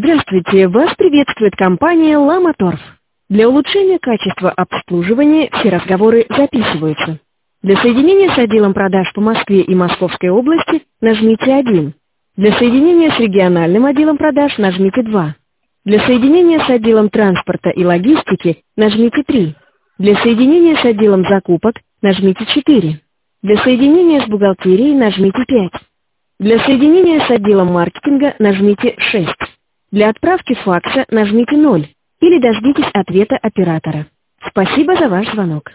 Здравствуйте, вас приветствует компания «Ламаторф». Для улучшения качества обслуживания все разговоры записываются. Для соединения с отделом продаж по Москве и Московской области нажмите 1. Для соединения с региональным отделом продаж нажмите 2. Для соединения с отделом транспорта и логистики нажмите 3. Для соединения с отделом закупок нажмите 4. Для соединения с бухгалтерией нажмите 5. Для соединения с отделом маркетинга нажмите 6. Для отправки факса нажмите 0 или дождитесь ответа оператора. Спасибо за ваш звонок.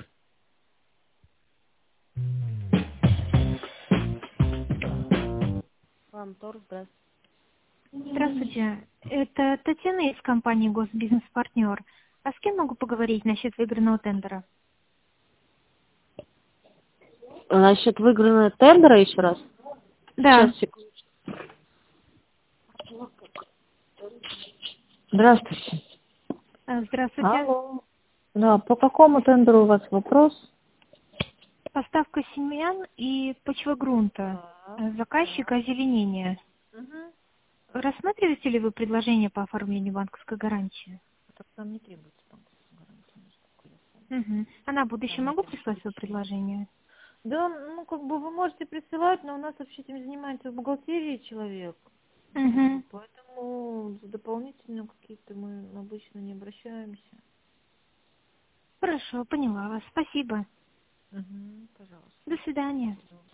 Здравствуйте, это Татьяна из компании «Госбизнес-партнер». А с кем могу поговорить насчет выигранного тендера? Насчет выигранного тендера еще раз? Да. Сейчас, секунду. Здравствуйте. Здравствуйте. Алло. Да, по какому тендеру у вас вопрос? Поставка семян и почвогрунта. Заказчик озеленения. Рассматриваете ли вы предложение по оформлению банковской гарантии? Так там не требуется банковская гарантия, насколько я помню. А на будущее могу прислать свое предложение? Да, ну как бы вы можете присылать, но у нас вообще этим занимается в бухгалтерии человек. Поэтому за дополнительно какие-то мы обычно не обращаемся. Хорошо, поняла вас. Спасибо. Пожалуйста. До свидания.